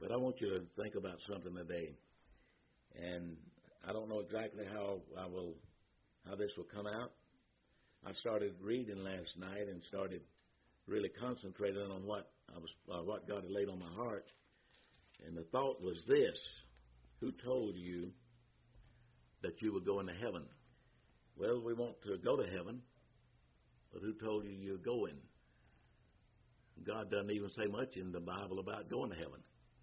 But I want you to think about something today. And I don't know exactly how this will come out. I started reading last night and started really concentrating on what God had laid on my heart. And the thought was this: who told you that you were going to heaven? Well, we want to go to heaven, but who told you you're going? God doesn't even say much in the Bible about going to heaven.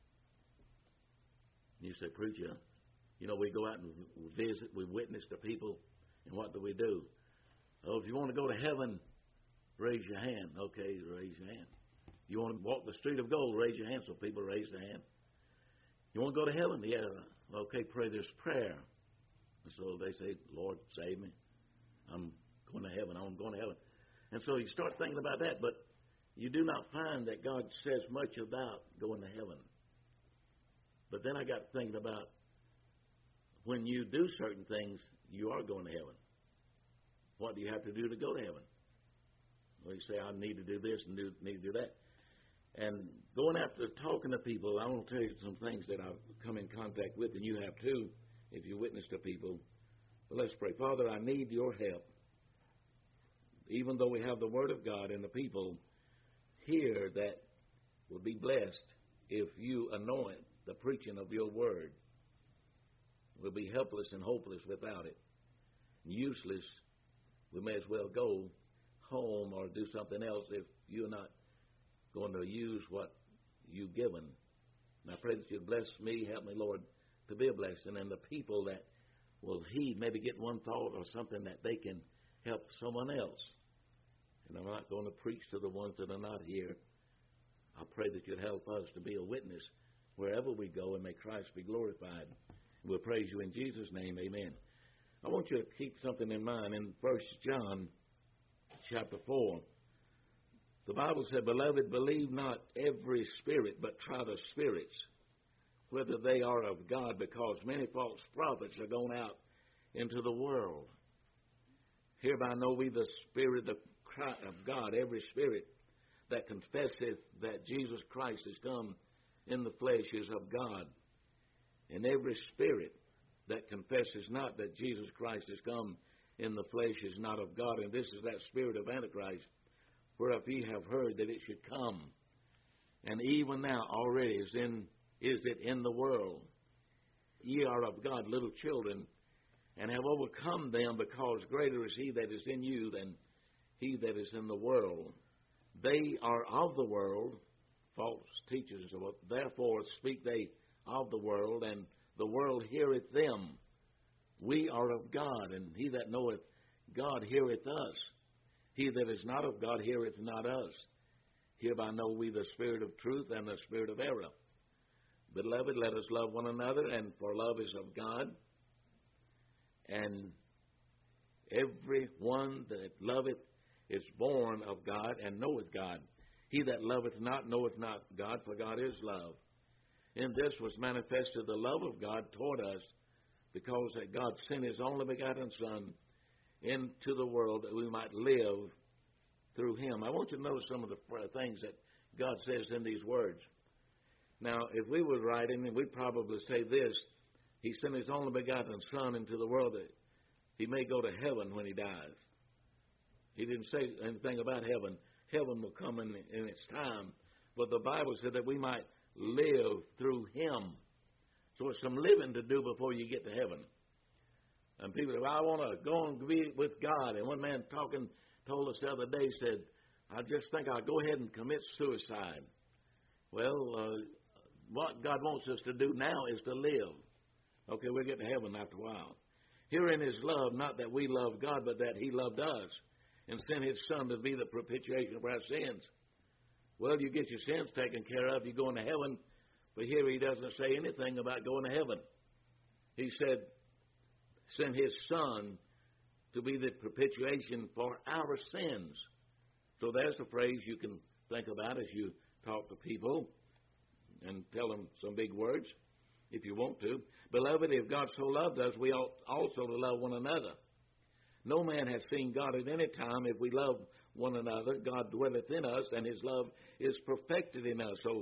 You say, preacher, we go out and visit, we witness to people, and what do? Oh, if you want to go to heaven, raise your hand. Okay, raise your hand. You want to walk the street of gold, raise your hand. So people raise their hand. You want to go to heaven? Yeah. Okay, pray this prayer. And so they say, Lord, save me. I'm going to heaven. I'm going to heaven. And so you start thinking about that, but you do not find that God says much about going to heaven. But then I got thinking about when you do certain things, you are going to heaven. What do you have to do to go to heaven? Well, you say, I need to do this and need to do that. And going after talking to people, I want to tell you some things that I've come in contact with, and you have too, if you witness to people. But let's pray. Father, I need your help. Even though we have the Word of God and the people here that will be blessed if you anoint the preaching of your Word. We'll be helpless and hopeless without it. Useless. We may as well go home or do something else if you're not going to use what you've given. And I pray that you'd bless me, help me, Lord, to be a blessing, and the people that will heed, maybe get one thought or something that they can help someone else. And I'm not going to preach to the ones that are not here. I pray that you'd help us to be a witness wherever we go, and may Christ be glorified. We'll praise you in Jesus' name, amen. I want you to keep something in mind. In 1 John chapter 4, the Bible said, Beloved, believe not every spirit, but try the spirits, whether they are of God, because many false prophets are gone out into the world. Hereby know we the Spirit of God, every spirit that confesseth that Jesus Christ is come in the flesh is of God. And every spirit that confesses not that Jesus Christ is come in the flesh is not of God. And this is that spirit of Antichrist, whereof ye have heard that it should come. And even now already is it in the world. Ye are of God, little children, and have overcome them, because greater is he that is in you than he that is in the world. They are of the world, false teachers, therefore speak they of the world, and the world heareth them. We are of God, and he that knoweth God heareth us. He that is not of God heareth not us. Hereby know we the spirit of truth and the spirit of error. Beloved, let us love one another, and for love is of God. And every one that loveth is born of God and knoweth God. He that loveth not knoweth not God, for God is love. In this was manifested the love of God toward us, because that God sent his only begotten Son into the world that we might live through him. I want you to notice some of the things that God says in these words. Now, if we were writing, we'd probably say this: he sent his only begotten Son into the world that he may go to heaven when he dies. He didn't say anything about heaven. Heaven will come in its time. But the Bible said that we might live through him. So it's some living to do before you get to heaven. And people say, well, I want to go and be with God. And one man told us the other day, said, I just think I'll go ahead and commit suicide. Well, what God wants us to do now is to live. Okay, we'll get to heaven after a while. Herein is love, not that we love God, but that he loved us and sent his Son to be the propitiation for our sins. Well, you get your sins taken care of, you go into heaven. But here he doesn't say anything about going to heaven. He said, sent his Son to be the propitiation for our sins. So there's a phrase you can think about as you talk to people and tell them some big words, if you want to. Beloved, if God so loved us, we ought also to love one another. No man hath seen God at any time. If we love one another, God dwelleth in us, and his love is perfected in us. So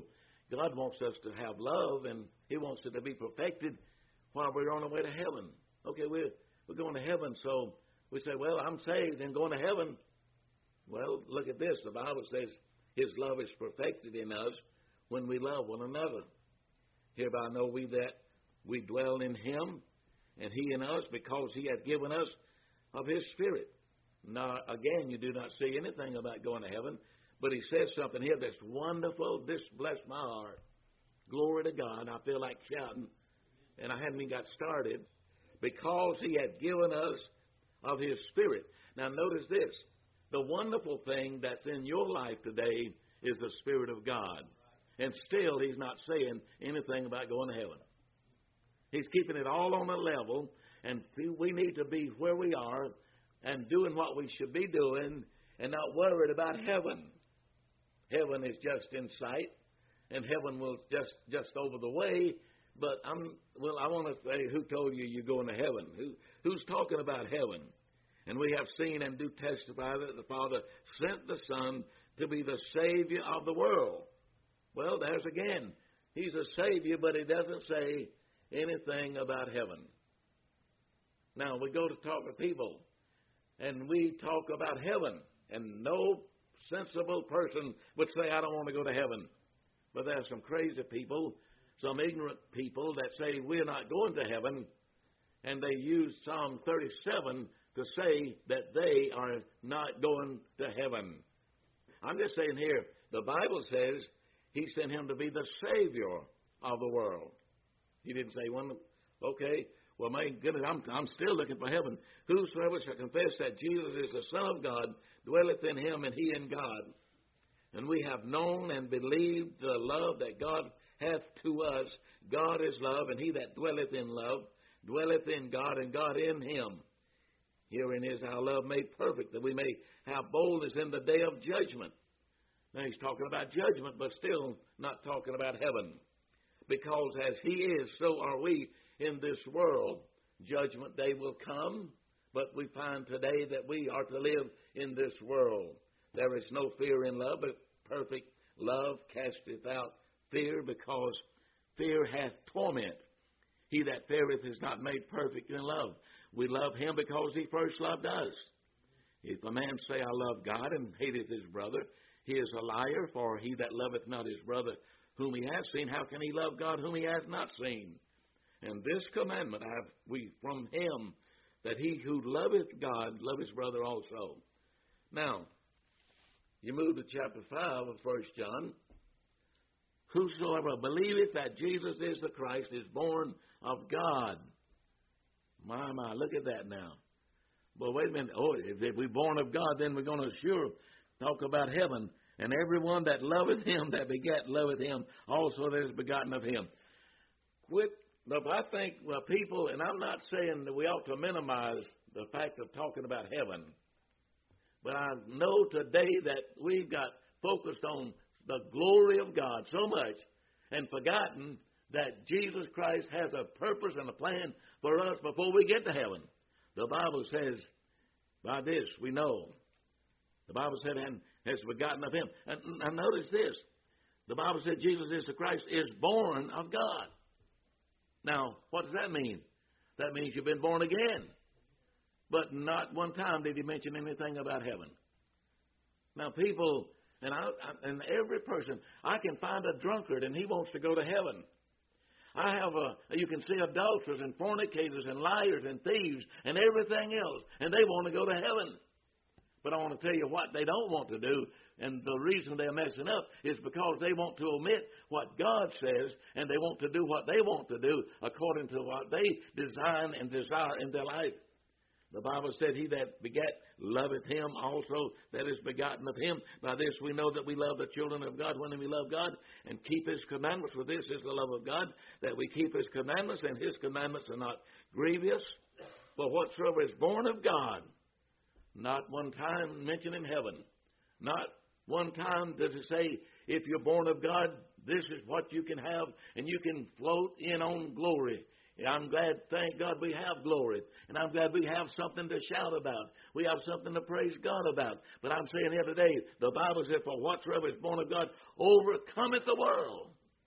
God wants us to have love, and He wants it to be perfected while we're on our way to heaven. Okay, we're going to heaven, so we say, well, I'm saved and going to heaven. Well, look at this. The Bible says His love is perfected in us when we love one another. Hereby know we that we dwell in Him, and He in us, because He hath given us of His Spirit. Now, again, you do not see anything about going to heaven, but He says something here that's wonderful. This blessed my heart. Glory to God. I feel like shouting, and I haven't even got started. Because He hath given us of His Spirit. Now, notice this. The wonderful thing that's in your life today is the Spirit of God. And still, He's not saying anything about going to heaven. He's keeping it all on a level, and we need to be where we are and doing what we should be doing and not worried about heaven. Heaven is just in sight, and heaven will just over the way. But I want to say, who told you you're going to heaven? Who's talking about heaven? And we have seen and do testify that the Father sent the Son to be the Savior of the world. Well, there's again. He's a Savior, but He doesn't say anything about heaven. Now, we go to talk to people, and we talk about heaven, and no sensible person would say, I don't want to go to heaven. But there are some crazy people, some ignorant people that say we're not going to heaven, and they use Psalm 37 to say that they are not going to heaven. I'm just saying here, the Bible says He sent Him to be the Savior of the world. He didn't say one. Okay, well, my goodness, I'm still looking for heaven. Whosoever shall confess that Jesus is the Son of God, dwelleth in Him, and He in God. And we have known and believed the love that God hath to us. God is love, and He that dwelleth in love dwelleth in God, and God in Him. Herein is our love made perfect, that we may have boldness in the day of judgment. Now, He's talking about judgment, but still not talking about heaven. Because as He is, so are we in this world. Judgment day will come, but we find today that we are to live in this world. There is no fear in love, but perfect love casteth out fear, because fear hath torment. He that feareth is not made perfect in love. We love Him because He first loved us. If a man say, I love God, and hateth his brother, he is a liar. For he that loveth not his brother whom he hath seen, how can he love God whom he hath not seen? And this commandment have we from Him, that he who loveth God love his brother also. Now, you move to chapter 5 of 1 John. Whosoever believeth that Jesus is the Christ is born of God. My, look at that now. Well, wait a minute. Oh, if we're born of God, then we're going to sure talk about heaven. And everyone that loveth Him that begat loveth Him also that is begotten of Him. But I think people, and I'm not saying that we ought to minimize the fact of talking about heaven, but I know today that we've got focused on the glory of God so much and forgotten that Jesus Christ has a purpose and a plan for us before we get to heaven. The Bible says, by this we know. The Bible said, and has begotten of Him. And notice this. The Bible said Jesus is the Christ, is born of God. Now, what does that mean? That means you've been born again. But not one time did He mention anything about heaven. Now, people, and every person, I can find a drunkard and he wants to go to heaven. You can see adulterers and fornicators and liars and thieves and everything else, and they want to go to heaven. But I want to tell you what they don't want to do, and the reason they're messing up is because they want to omit what God says, and they want to do what they want to do according to what they design and desire in their life. The Bible said, he that begat loveth Him also that is begotten of Him. By this we know that we love the children of God when we love God and keep His commandments. For this is the love of God, that we keep His commandments, and His commandments are not grievous. For whatsoever is born of God, not one time mentioned in heaven. Not one time does it say, if you're born of God, this is what you can have, and you can float in on glory. I'm glad, thank God, we have glory. And I'm glad we have something to shout about. We have something to praise God about. But I'm saying here today, the Bible says, for whatsoever is born of God overcometh the world.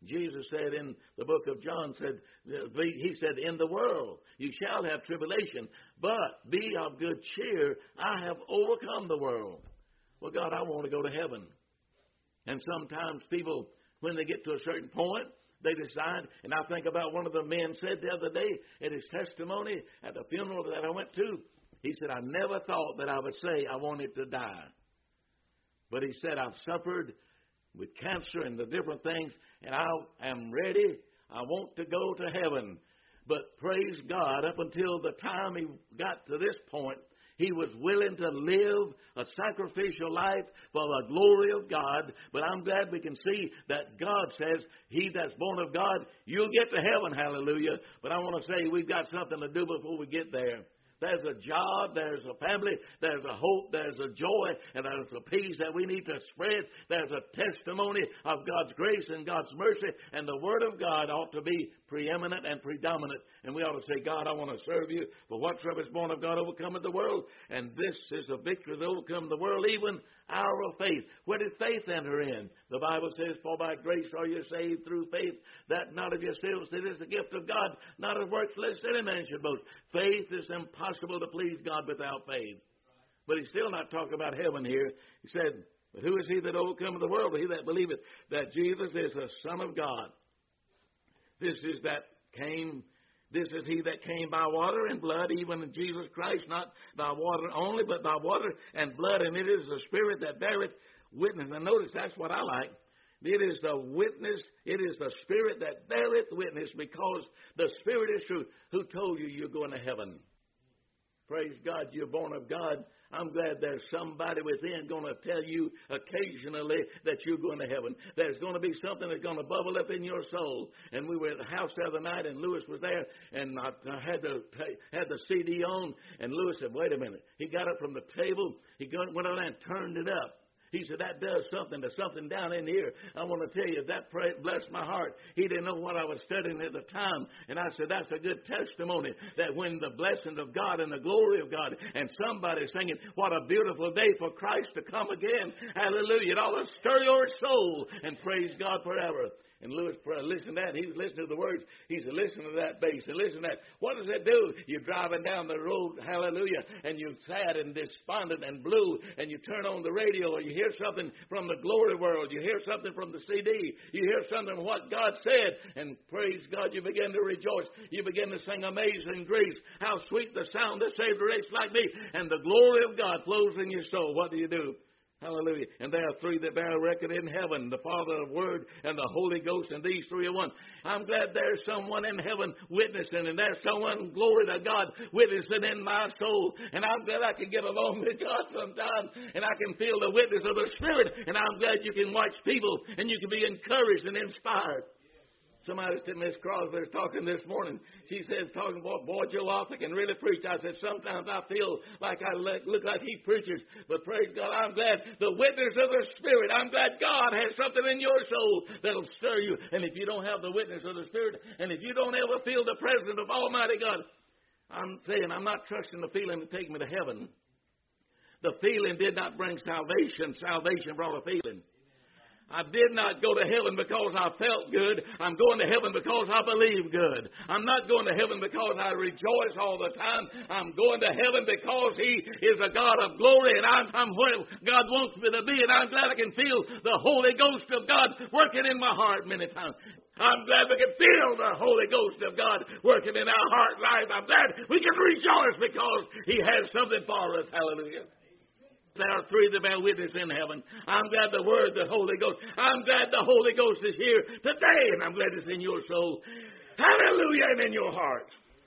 Jesus said in the book of John, he said, in the world you shall have tribulation, but be of good cheer. I have overcome the world. Well, God, I want to go to heaven. And sometimes people, when they get to a certain point, they decide, and I think about one of the men said the other day at his testimony at the funeral that I went to, he said, I never thought that I would say I wanted to die. But he said, I've suffered with cancer and the different things, and I am ready. I want to go to heaven. But praise God, up until the time he got to this point, he was willing to live a sacrificial life for the glory of God. But I'm glad we can see that God says, he that's born of God, you'll get to heaven, hallelujah. But I want to say we've got something to do before we get there. There's a job, there's a family, there's a hope, there's a joy, and there's a peace that we need to spread. There's a testimony of God's grace and God's mercy, and the Word of God ought to be preeminent and predominant. And we ought to say, God, I want to serve you, for whatsoever is born of God overcometh the world. And this is a victory that overcome the world, even our faith. Where did faith enter in? The Bible says, for by grace are you saved through faith, that not of yourselves, it is the gift of God, not of works, lest any man should boast. Faith is impossible to please God without faith. But he's still not talking about heaven here. He said, but who is he that overcometh the world? He that believeth that Jesus is the Son of God. This is he that came by water and blood, even in Jesus Christ, not by water only, but by water and blood. And it is the Spirit that beareth witness. And notice that's what I like. It is the witness, it is the Spirit that beareth witness, because the Spirit is truth. Who told you you're going to heaven? Praise God, you're born of God. I'm glad there's somebody within going to tell you occasionally that you're going to heaven. There's going to be something that's going to bubble up in your soul. And we were at the house the other night, and Lewis was there, and I had the CD on, and Lewis said, wait a minute. He got up from the table. He went on and turned it up. He said, that does something. There's something down in here. I want to tell you, that blessed my heart. He didn't know what I was studying at the time. And I said, that's a good testimony that when the blessing of God and the glory of God, and somebody singing, what a beautiful day for Christ to come again. Hallelujah. It ought to stir your soul and praise God forever. And Lewis listened to that. He was listening to the words. He said, listen to that bass and listen to that. What does it do? You're driving down the road, hallelujah, and you're sad and despondent and blue, and you turn on the radio, or you hear something from the glory world. You hear something from the CD. You hear something from what God said, and praise God, you begin to rejoice. You begin to sing Amazing Grace. How sweet the sound that saved a wretch like me. And the glory of God flows in your soul. What do? Hallelujah. And there are three that bear record in heaven, the Father, the Word, and the Holy Ghost, and these three are one. I'm glad there's someone in heaven witnessing, and there's someone, glory to God, witnessing in my soul. And I'm glad I can get along with God sometimes, and I can feel the witness of the Spirit. And I'm glad you can watch people, and you can be encouraged and inspired. Somebody said, Miss Crosby was talking this morning. She says, talking about, boy, Joe Arthur can really preach. I said, sometimes I feel like I look like he preaches. But praise God, I'm glad the witness of the Spirit. I'm glad God has something in your soul that'll stir you. And if you don't have the witness of the Spirit, and if you don't ever feel the presence of Almighty God, I'm saying I'm not trusting the feeling to take me to heaven. The feeling did not bring salvation. Salvation brought a feeling. I did not go to heaven because I felt good. I'm going to heaven because I believe good. I'm not going to heaven because I rejoice all the time. I'm going to heaven because He is a God of glory, and I'm where God wants me to be, and I'm glad I can feel the Holy Ghost of God working in my heart many times. I'm glad we can feel the Holy Ghost of God working in our heart life. I'm glad we can rejoice because He has something for us. Hallelujah. There are three that bear witness in heaven. I'm glad the Word, the Holy Ghost. I'm glad the Holy Ghost is here today, and I'm glad it's in your soul. Hallelujah, and in your heart.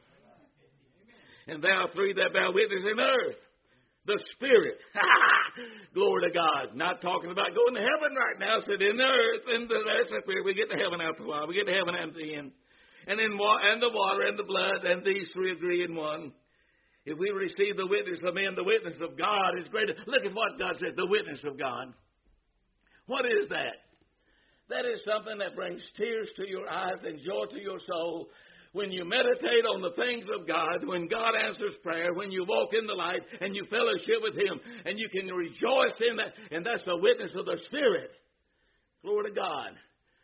And there are three that bear witness in earth. The Spirit. Glory to God. Not talking about going to heaven right now. Said in the earth, and that's the Spirit. We get to heaven after a while. We get to heaven at the end. And the water and the blood, and these three agree in one. If we receive the witness of men, the witness of God is greater. Look at what God said, the witness of God. What is that? That is something that brings tears to your eyes and joy to your soul. When you meditate on the things of God, when God answers prayer, when you walk in the light and you fellowship with Him, and you can rejoice in that, and that's the witness of the Spirit. Glory to God.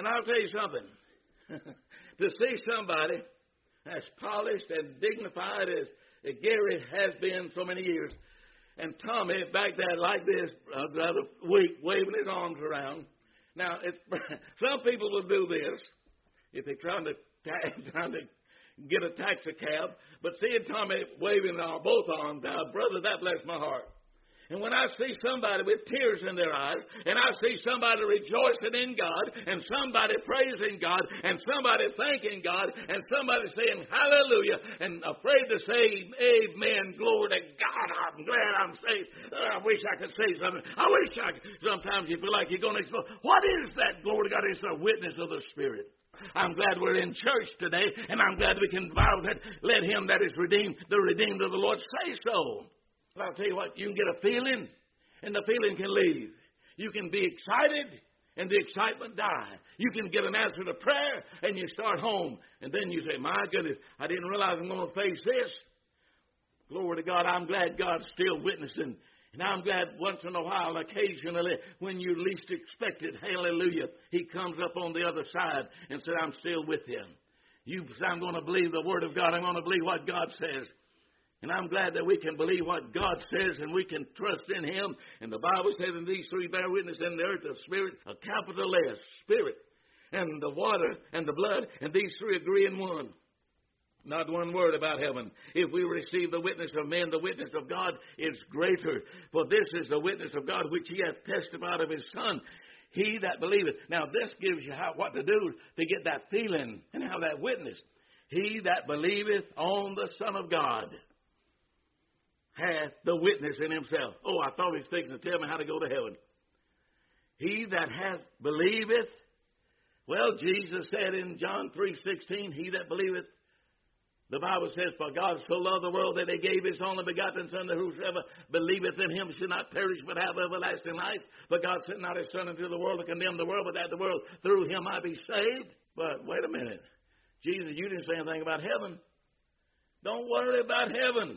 And I'll tell you something. To see somebody as polished and dignified as Gary has been so many years, and Tommy back there like this the other week, waving his arms around. Now, some people will do this if they're trying to get a taxi cab, but seeing Tommy waving both arms out, brother, that blessed my heart. And when I see somebody with tears in their eyes, and I see somebody rejoicing in God, and somebody praising God, and somebody thanking God, and somebody saying hallelujah, and afraid to say amen, glory to God, I'm glad I'm saved. I wish I could say something. I wish I could. Sometimes you feel like you're going to explode. What is that, glory to God? It's a witness of the Spirit. I'm glad we're in church today, and I'm glad we can Bible that let him that is redeemed, the redeemed of the Lord, say so. But I'll tell you what, you can get a feeling, and the feeling can leave. You can be excited, and the excitement die. You can get an answer to prayer, and you start home. And then you say, my goodness, I didn't realize I'm going to face this. Glory to God, I'm glad God's still witnessing. And I'm glad once in a while, occasionally, when you least expect it, hallelujah, he comes up on the other side and said, I'm still with him. You say, I'm going to believe the Word of God. I'm going to believe what God says. And I'm glad that we can believe what God says and we can trust in him. And the Bible says in these three bear witness in the earth, the Spirit, a capital S, Spirit, and the water and the blood, and these three agree in one. Not one word about heaven. If we receive the witness of men, the witness of God is greater. For this is the witness of God which he hath testified of his Son. He that believeth. Now this gives you what to do to get that feeling and have that witness. He that believeth on the Son of God hath the witness in himself. Oh, I thought he was fixing to tell me how to go to heaven. He that hath believeth. Well, Jesus said in John 3:16, he that believeth. The Bible says, for God so loved the world that he gave his only begotten Son, that whosoever believeth in him should not perish but have everlasting life. But God sent not his Son into the world to condemn the world, but that the world through him might be saved. But wait a minute. Jesus, you didn't say anything about heaven. Don't worry about heaven.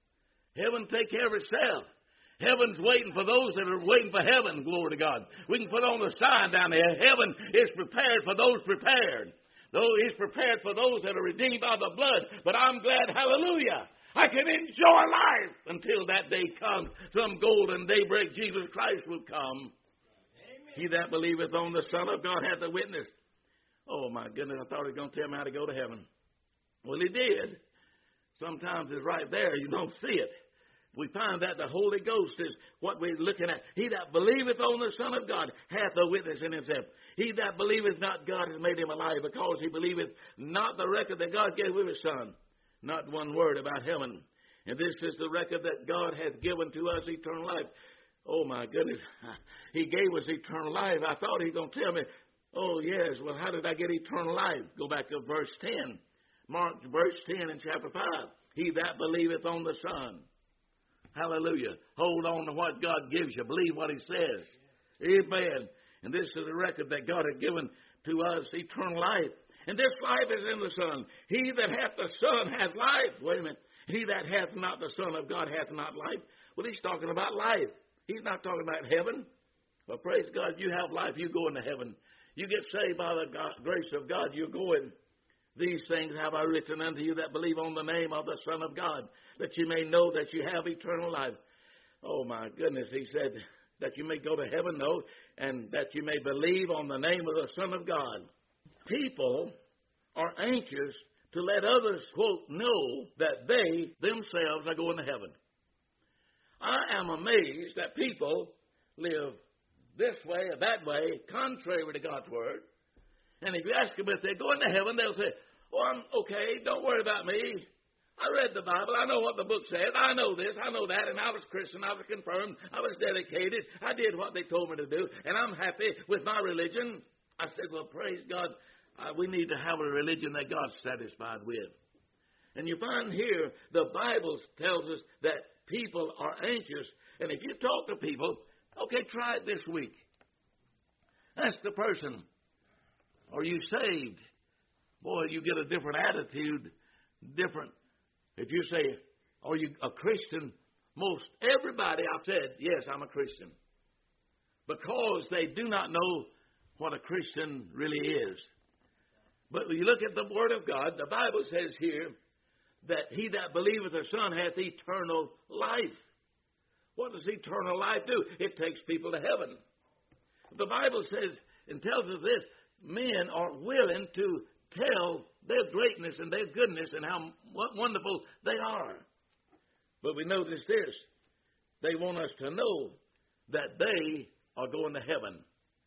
Heaven take care of itself. Heaven's waiting for those that are waiting for heaven, glory to God. We can put on the sign down there. Heaven is prepared for those prepared. Though he's prepared for those that are redeemed by the blood. But I'm glad, hallelujah, I can enjoy life until that day comes. Some golden daybreak, Jesus Christ will come. Amen. He that believeth on the Son of God hath a witness. Oh, my goodness, I thought he was going to tell me how to go to heaven. Well, he did. Sometimes it's right there. You don't see it. We find that the Holy Ghost is what we're looking at. He that believeth on the Son of God hath a witness in himself. He that believeth not God has made him alive, because he believeth not the record that God gave with his Son. Not one word about heaven. And this is the record that God hath given to us, eternal life. Oh, my goodness. He gave us eternal life. I thought he was going to tell me, oh, yes, well, how did I get eternal life? Go back to verse 10. Mark verse 10 in chapter 5. He that believeth on the Son. Hallelujah. Hold on to what God gives you. Believe what he says. Amen. And this is the record that God has given to us, eternal life. And this life is in the Son. He that hath the Son hath life. Wait a minute. He that hath not the Son of God hath not life. Well, he's talking about life. He's not talking about heaven. Well, praise God, you have life. You go into heaven. You get saved by the grace of God. You're going. These things have I written unto you that believe on the name of the Son of God, that you may know that you have eternal life. Oh, my goodness. He said that you may go to heaven, though, and that you may believe on the name of the Son of God. People are anxious to let others, quote, know that they themselves are going to heaven. I am amazed that people live this way or that way, contrary to God's Word. And if you ask them if they're going to heaven, they'll say, oh, I'm okay, don't worry about me. I read the Bible, I know what the book says, I know this, I know that, and I was Christian, I was confirmed, I was dedicated, I did what they told me to do, and I'm happy with my religion. I said, well, praise God, we need to have a religion that God's satisfied with. And you find here, the Bible tells us that people are anxious, and if you talk to people, okay, try it this week. Ask the person, are you saved? Boy, you get a different attitude, different. If you say, are you a Christian? Most everybody I've said, yes, I'm a Christian. Because they do not know what a Christian really is. But when you look at the Word of God, the Bible says here that he that believeth the Son hath eternal life. What does eternal life do? It takes people to heaven. The Bible says and tells us this, men are willing to tell their greatness and their goodness and how wonderful they are. But we notice this, they want us to know that they are going to heaven.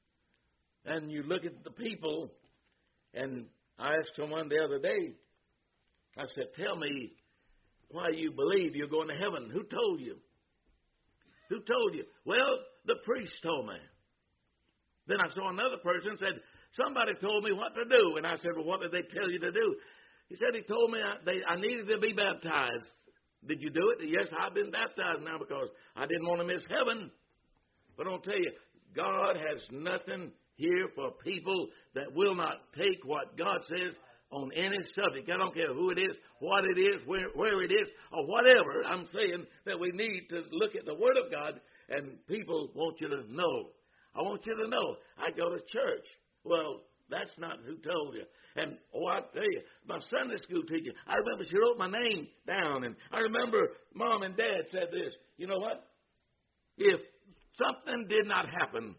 And you look at the people, and I asked someone the other day, I said, tell me why you believe you're going to heaven. Who told you? Who told you? Well, the priest told me. Then I saw another person said, somebody told me what to do. And I said, well, what did they tell you to do? He said, he told me I needed to be baptized. Did you do it? Yes, I've been baptized now because I didn't want to miss heaven. But I'll tell you, God has nothing here for people that will not take what God says on any subject. I don't care who it is, what it is, where it is, or whatever. I'm saying that we need to look at the Word of God, and people want you to know. I want you to know, I go to church. Well, that's not who told you. And, I tell you, my Sunday school teacher, I remember she wrote my name down, and I remember Mom and Dad said this, you know what? If something did not happen,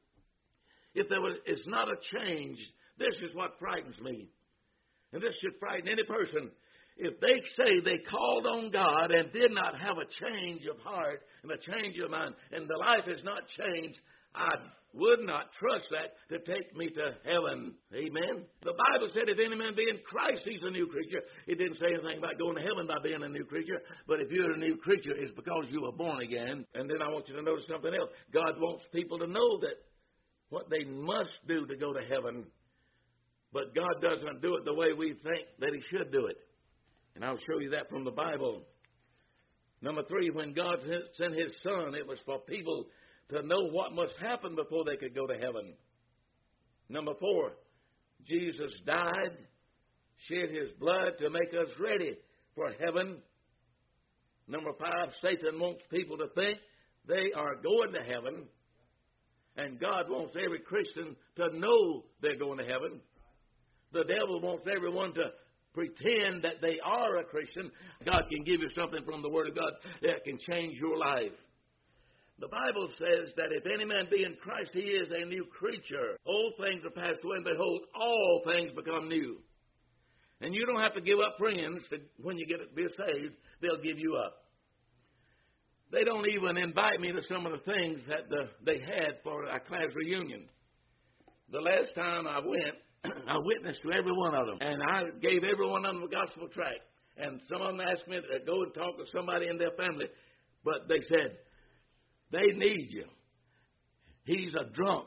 if it's not a change, this is what frightens me. And this should frighten any person. If they say they called on God and did not have a change of heart and a change of mind, and the life has not changed, I would not trust that to take me to heaven. Amen. The Bible said if any man be in Christ, he's a new creature. It didn't say anything about going to heaven by being a new creature. But if you're a new creature, it's because you were born again. And then I want you to notice something else. God wants people to know that what they must do to go to heaven. But God doesn't do it the way we think that he should do it. And I'll show you that from the Bible. Number 3, when God sent his Son, it was for people to know what must happen before they could go to heaven. Number 4, Jesus died, shed his blood to make us ready for heaven. Number 5, Satan wants people to think they are going to heaven. And God wants every Christian to know they're going to heaven. The devil wants everyone to pretend that they are a Christian. God can give you something from the Word of God that can change your life. The Bible says that if any man be in Christ, he is a new creature. Old things are passed away, and behold, all things become new. And you don't have to give up friends when you be saved. They'll give you up. They don't even invite me to some of the things that they had for our class reunion. The last time I went, I witnessed to every one of them, and I gave every one of them a gospel tract. And some of them asked me to go and talk to somebody in their family, but they said, they need you. He's a drunk.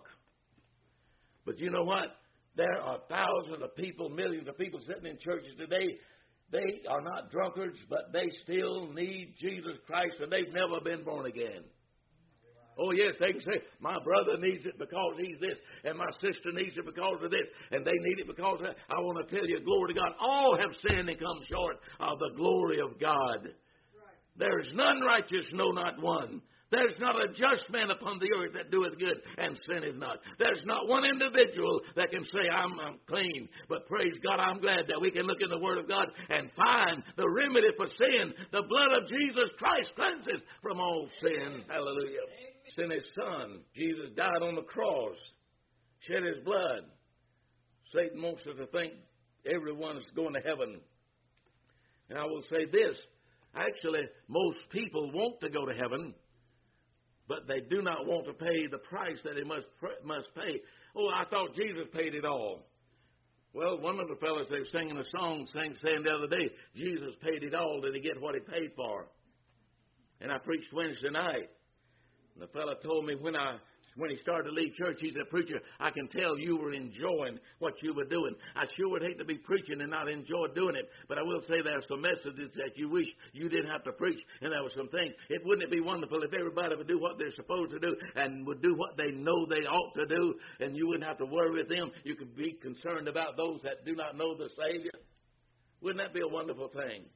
But you know what? There are thousands of people, millions of people sitting in churches today. They are not drunkards, but they still need Jesus Christ, and they've never been born again. Oh, yes, they can say, my brother needs it because he's this, and my sister needs it because of this, and they need it because of that. I want to tell you, glory to God, all have sinned and come short of the glory of God. Right. There is none righteous, no, not one. There's not a just man upon the earth that doeth good and sinneth not. There's not one individual that can say, I'm clean. But praise God, I'm glad that we can look in the Word of God and find the remedy for sin. The blood of Jesus Christ cleanses from all sin. Hallelujah. Sent his Son. Jesus died on the cross, shed his blood. Satan wants us to think everyone's going to heaven. And I will say this. Actually, most people want to go to heaven, but they do not want to pay the price that they must pay. Oh, I thought Jesus paid it all. Well, one of the fellows they were singing a song saying the other day, Jesus paid it all. Did he get what he paid for? And I preached Wednesday night. And the fellow told me when he started to leave church, he said, preacher, I can tell you were enjoying what you were doing. I sure would hate to be preaching and not enjoy doing it. But I will say there are some messages that you wish you didn't have to preach. And there were some things. Wouldn't it be wonderful if everybody would do what they're supposed to do and would do what they know they ought to do, and you wouldn't have to worry with them. You could be concerned about those that do not know the Savior. Wouldn't that be a wonderful thing?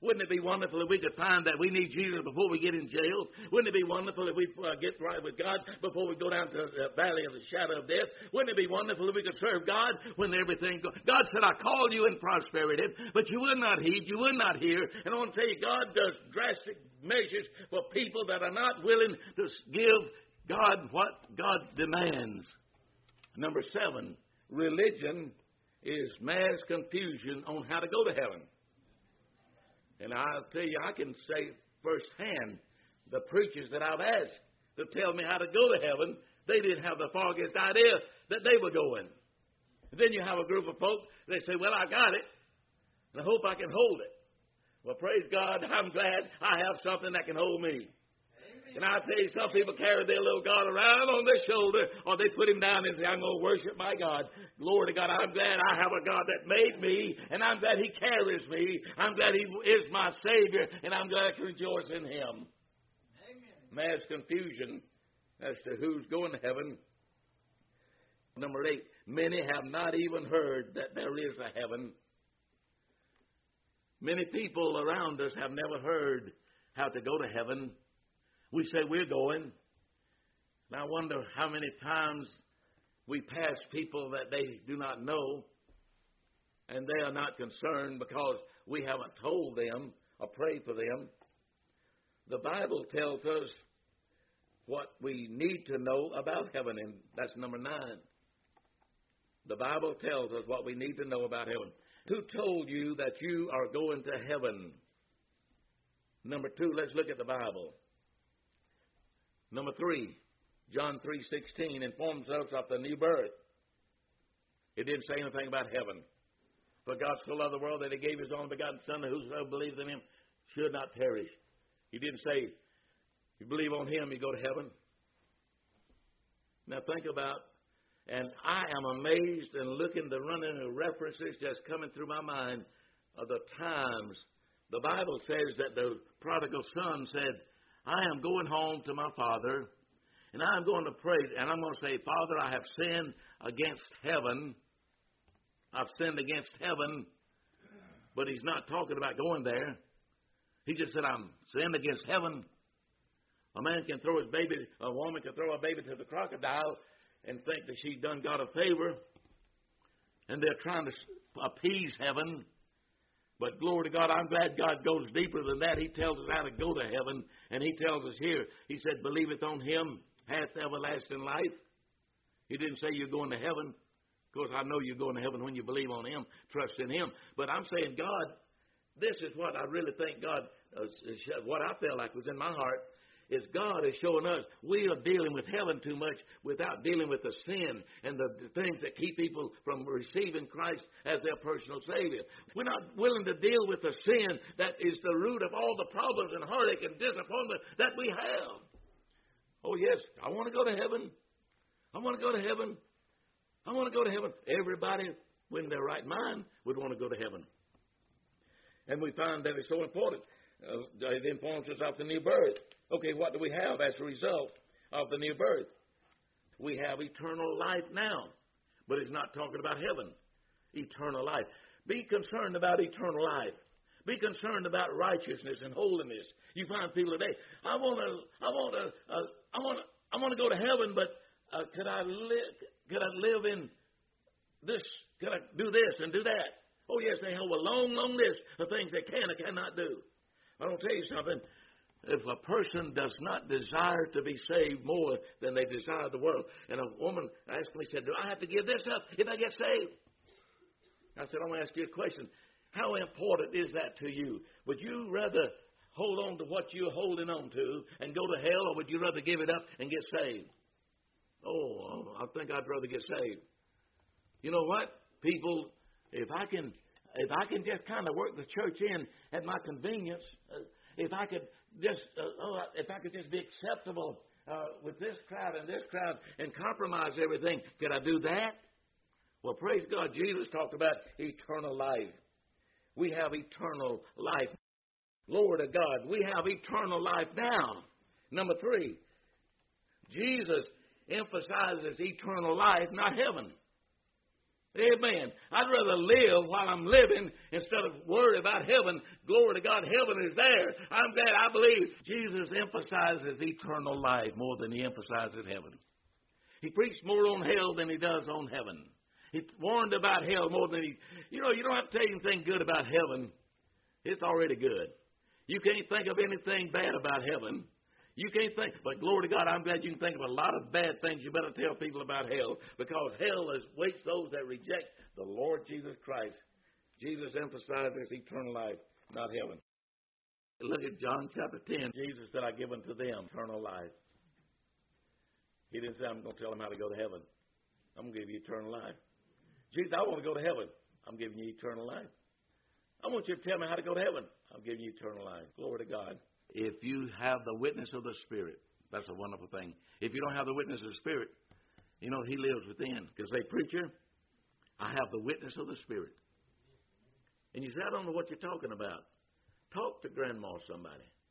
Wouldn't it be wonderful if we could find that we need Jesus before we get in jail? Wouldn't it be wonderful if we get right with God before we go down to the valley of the shadow of death? Wouldn't it be wonderful if we could serve God when everything goes? God said, I called you in prosperity, but you would not heed, you would not hear. And I want to tell you, God does drastic measures for people that are not willing to give God what God demands. Number 7, religion is mass confusion on how to go to heaven. And I'll tell you, I can say firsthand, the preachers that I've asked to tell me how to go to heaven, they didn't have the foggiest idea that they were going. And then you have a group of folks, they say, well, I got it, and I hope I can hold it. Well, praise God, I'm glad I have something that can hold me. And I tell you, some people carry their little God around on their shoulder, or they put him down and say, I'm going to worship my God. Glory to God, I'm glad I have a God that made me, and I'm glad he carries me. I'm glad he is my Savior, and I'm glad I can rejoice in him. Amen. Mass confusion as to who's going to heaven. Number 8, many have not even heard that there is a heaven. Many people around us have never heard how to go to heaven. We say we're going. And I wonder how many times we pass people that they do not know, and they are not concerned because we haven't told them or prayed for them. The Bible tells us what we need to know about heaven, and that's number 9. The Bible tells us what we need to know about heaven. Who told you that you are going to heaven? Number 2, let's look at the Bible. Number 3, John 3:16 informs us of the new birth. It didn't say anything about heaven. For God so loved the world that he gave his only begotten Son, that whosoever believes in him should not perish. He didn't say, you believe on him, you go to heaven. Now think about, and I am amazed and looking to running the references just coming through my mind of the times. The Bible says that the prodigal son said, I am going home to my father, and I'm going to pray, and I'm going to say, Father, I have sinned against heaven. I've sinned against heaven. But he's not talking about going there. He just said, I'm sinned against heaven. A man can throw his baby, a woman can throw a baby to the crocodile and think that she's done God a favor, and they're trying to appease heaven. But glory to God, I'm glad God goes deeper than that. He tells us how to go to heaven, and he tells us here, he said, believeth on him hath everlasting life. He didn't say you're going to heaven. Of course, I know you're going to heaven when you believe on him, trust in him. But I'm saying, God, this is what I really think God, what I felt like was in my heart, is God is showing us we are dealing with heaven too much without dealing with the sin and the things that keep people from receiving Christ as their personal Savior. We're not willing to deal with the sin that is the root of all the problems and heartache and disappointment that we have. Oh, yes, I want to go to heaven. I want to go to heaven. I want to go to heaven. Everybody, when their right mind, would want to go to heaven. And we find that it's so important. It informs us of the new birth. Okay, what do we have as a result of the new birth? We have eternal life now, but it's not talking about heaven. Eternal life. Be concerned about eternal life. Be concerned about righteousness and holiness. You find people today, I want to go to heaven, but could I live in this? Could I do this and do that? Oh yes, they have a long, long list of things they can and cannot do. I don't tell you something. If a person does not desire to be saved more than they desire the world, and a woman asked me, said, do I have to give this up if I get saved? I said, I'm going to ask you a question. How important is that to you? Would you rather hold on to what you're holding on to and go to hell, or would you rather give it up and get saved? Oh, I think I'd rather get saved. You know what? People, if I can just kind of work the church in at my convenience, if I could just be acceptable with this crowd and compromise everything, could I do that? Well, praise God, Jesus talked about eternal life. We have eternal life. Glory to God, we have eternal life now. Number 3, Jesus emphasizes eternal life, not heaven. Amen. I'd rather live while I'm living instead of worry about heaven. Glory to God, heaven is there. I'm glad. I believe Jesus emphasizes eternal life more than he emphasizes heaven. He preached more on hell than he does on heaven. He warned about hell more than he... You don't have to tell you anything good about heaven. It's already good. You can't think of anything bad about heaven. You can't think, but glory to God, I'm glad you can think of a lot of bad things. You better tell people about hell, because hell waits those that reject the Lord Jesus Christ. Jesus emphasizes eternal life, not heaven. Look at John chapter 10. Jesus said, I give unto them eternal life. He didn't say, I'm going to tell them how to go to heaven. I'm going to give you eternal life. Jesus, I want to go to heaven. I'm giving you eternal life. I want you to tell me how to go to heaven. I'm giving you eternal life. Glory to God. If you have the witness of the Spirit, that's a wonderful thing. If you don't have the witness of the Spirit, He lives within. Because say, preacher, I have the witness of the Spirit. And you say, I don't know what you're talking about. Talk to grandma or somebody.